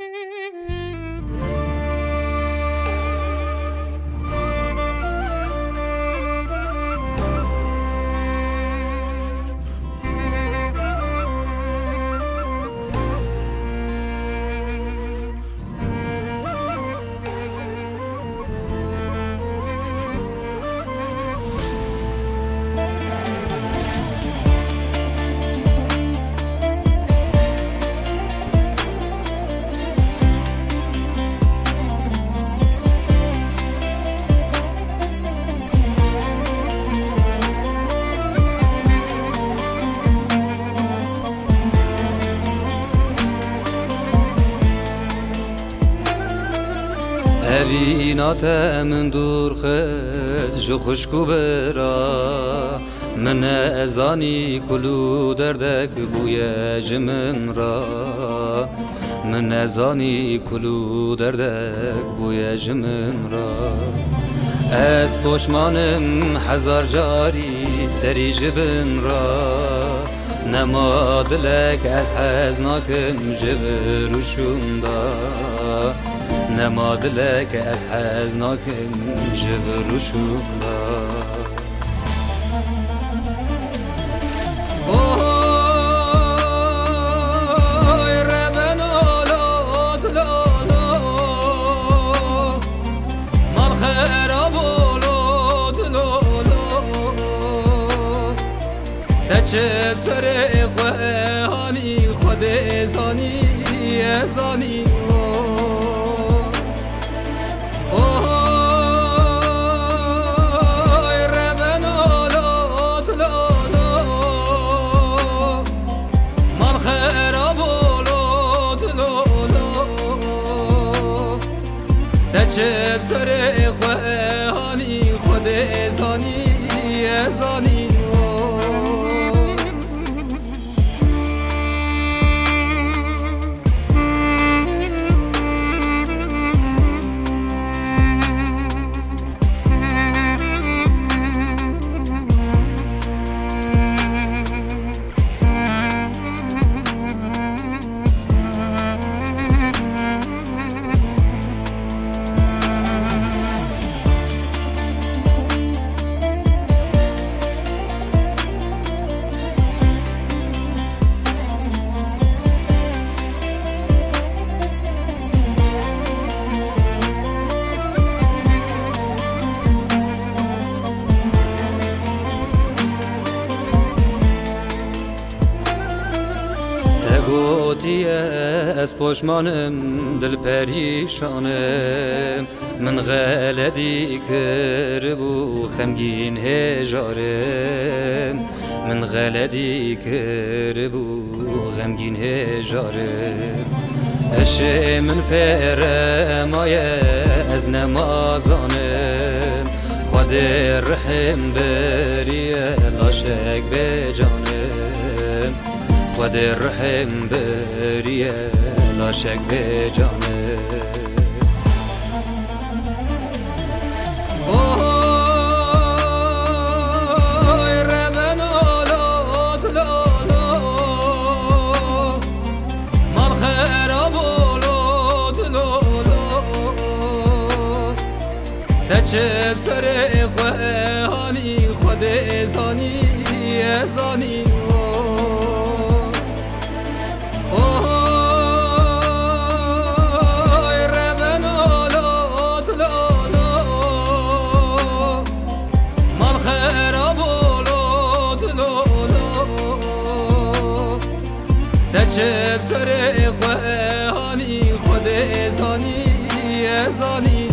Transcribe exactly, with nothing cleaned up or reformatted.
evînat min dûr xez ji xuşkû bira min ezanî kulû derdek bûye ji min ra min ezanî kulû derdek bûye ji min ra ez poşmanim hezar carî serî ji bin ra nema dilek ez hez nakim ji vir û şûnda nema dilek ez hez nakim ji vir û şûnda چپ سر خوانی خود ازانی ازانی اوه ربن آلات لالا من خراب آلات لالا چپ سر خوانی خود ازانی ازانی گوتیه از پشمانم دل پریشانم من غلطی کربو خمگین هجارم من غلطی کربو خمگین هجارم اشه من پرمایه از نمازانم خود رحم بریه لاشک بجانم خود رحم بریه لاشک بجانه اوه ربن آلات لالا من خراب آلات لالا تچپ سر خوانی خود ازانی ازانی چپ سر خوانی خود ازانی ازانی